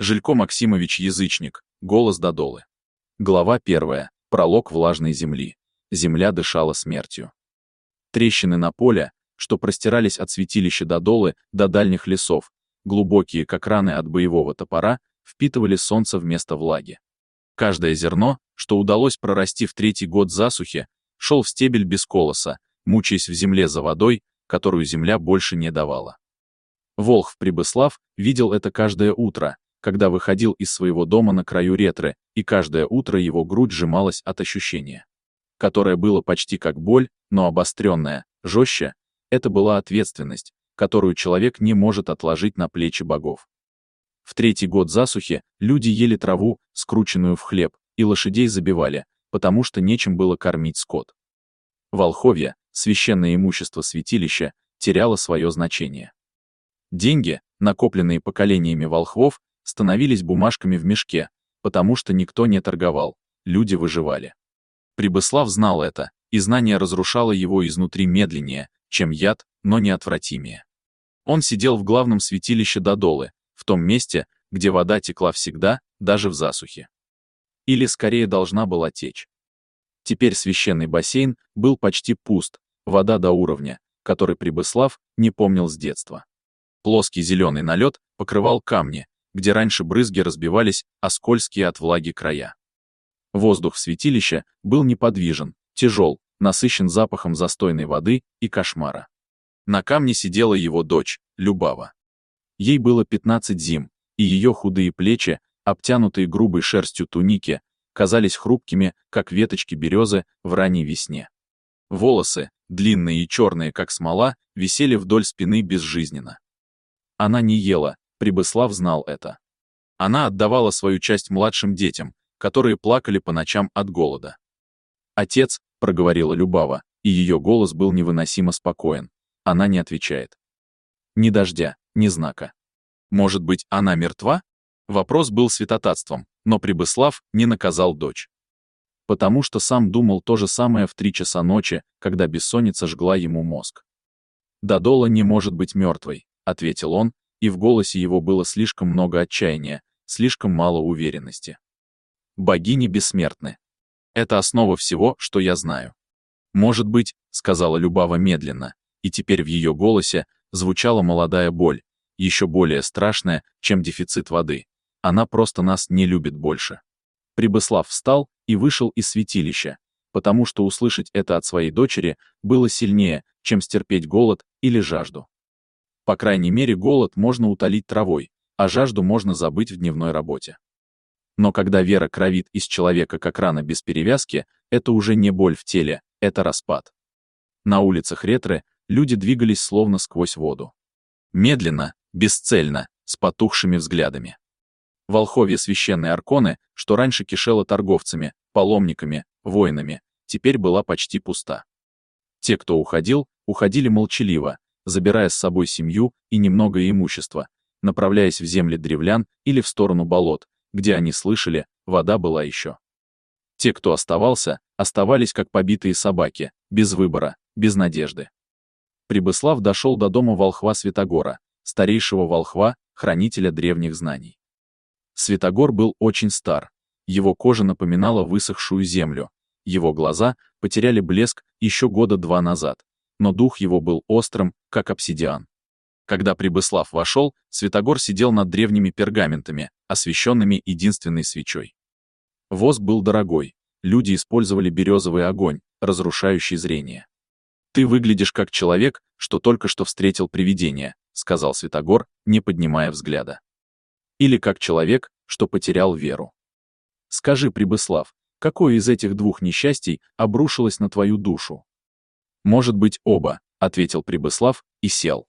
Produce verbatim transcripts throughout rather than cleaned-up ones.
Жилько Максимович Язычник. Голос Додолы. Глава первая. Пролог влажной земли. Земля дышала смертью. Трещины на поле, что простирались от святилища Додолы до дальних лесов, глубокие, как раны от боевого топора, впитывали солнце вместо влаги. Каждое зерно, что удалось прорасти в третий год засухи, шел в стебель без колоса, мучаясь в земле за водой, которую земля больше не давала. Волхв Прибыслав видел это каждое утро, когда выходил из своего дома на краю Ретры, и каждое утро его грудь сжималась от ощущения, которое было почти как боль, но обостренное, жестче. Это была ответственность, которую человек не может отложить на плечи богов. В третий год засухи люди ели траву, скрученную в хлеб, и лошадей забивали, потому что нечем было кормить скот. Волховье, священное имущество святилища, теряло свое значение. Деньги, накопленные поколениями волхвов, становились бумажками в мешке, потому что никто не торговал, люди выживали. Прибыслав знал это, и знание разрушало его изнутри медленнее, чем яд, но неотвратимее. Он сидел в главном святилище Додолы, в том месте, где вода текла всегда, даже в засухе. Или скорее должна была течь. Теперь священный бассейн был почти пуст, вода до уровня, который Прибыслав не помнил с детства. Плоский зеленый налет покрывал камни, где раньше брызги разбивались о скользкие от влаги края. Воздух святилища был неподвижен, тяжел, насыщен запахом застойной воды и кошмара. На камне сидела его дочь, Любава. Ей было пятнадцать зим, и ее худые плечи, обтянутые грубой шерстью туники, казались хрупкими, как веточки березы в ранней весне. Волосы, длинные и черные, как смола, висели вдоль спины безжизненно. Она не ела, Прибыслав знал это. Она отдавала свою часть младшим детям, которые плакали по ночам от голода. «Отец», — проговорила Любава, и ее голос был невыносимо спокоен. Она не отвечает. Ни дождя, ни знака. Может быть, она мертва? Вопрос был святотатством, но Прибыслав не наказал дочь. Потому что сам думал то же самое в три часа ночи, когда бессонница жгла ему мозг. «Додола не может быть мертвой», — ответил он, и в голосе его было слишком много отчаяния, слишком мало уверенности. «Богини бессмертны. Это основа всего, что я знаю». «Может быть», — сказала Любава медленно, и теперь в ее голосе звучала молодая боль, еще более страшная, чем дефицит воды. Она просто нас не любит больше. Прибыслав встал и вышел из святилища, потому что услышать это от своей дочери было сильнее, чем стерпеть голод или жажду. По крайней мере, голод можно утолить травой, а жажду можно забыть в дневной работе. Но когда вера кровит из человека как рана без перевязки, это уже не боль в теле, это распад. На улицах Ретры люди двигались словно сквозь воду. Медленно, бесцельно, с потухшими взглядами. Волховье священной Арконы, что раньше кишело торговцами, паломниками, воинами, теперь была почти пуста. Те, кто уходил, уходили молчаливо, забирая с собой семью и немного имущества, направляясь в земли древлян или в сторону болот, где они слышали, вода была еще. Те, кто оставался, оставались как побитые собаки, без выбора, без надежды. Прибыслав дошел до дома волхва Святогора, старейшего волхва, хранителя древних знаний. Святогор был очень стар, его кожа напоминала высохшую землю, его глаза потеряли блеск еще года два назад, но дух его был острым, как обсидиан. Когда Прибыслав вошел, Святогор сидел над древними пергаментами, освещенными единственной свечой. Воск был дорогой, люди использовали березовый огонь, разрушающий зрение. «Ты выглядишь как человек, что только что встретил привидение», — сказал Святогор, не поднимая взгляда. «Или как человек, что потерял веру. Скажи, Прибыслав, какое из этих двух несчастий обрушилось на твою душу?» «Может быть, оба», — ответил Прибыслав и сел.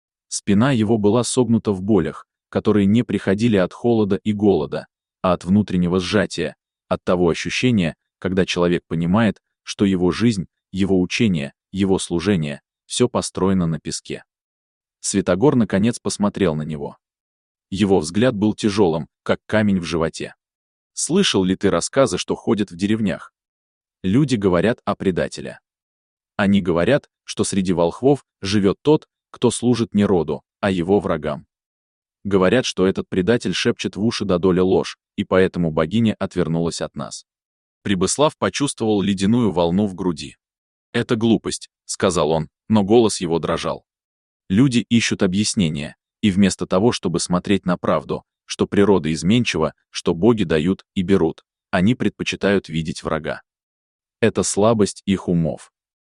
Спина его была согнута в болях, которые не приходили от холода и голода, а от внутреннего сжатия, от того ощущения, когда человек понимает, что его жизнь, его учение, его служение — все построено на песке. Святогор наконец посмотрел на него. Его взгляд был тяжелым, как камень в животе. «Слышал ли ты рассказы, что ходят в деревнях? Люди говорят о предателе. Они говорят, что среди волхвов живет тот, кто служит не роду, а его врагам. Говорят, что этот предатель шепчет в уши Додоле ложь, и поэтому богиня отвернулась от нас. Прибыслав почувствовал ледяную волну в груди. «Это глупость», — сказал он, но голос его дрожал. Люди ищут объяснения, и вместо того, чтобы смотреть на правду, что природа изменчива, что боги дают и берут, они предпочитают видеть врага. Это слабость их умов.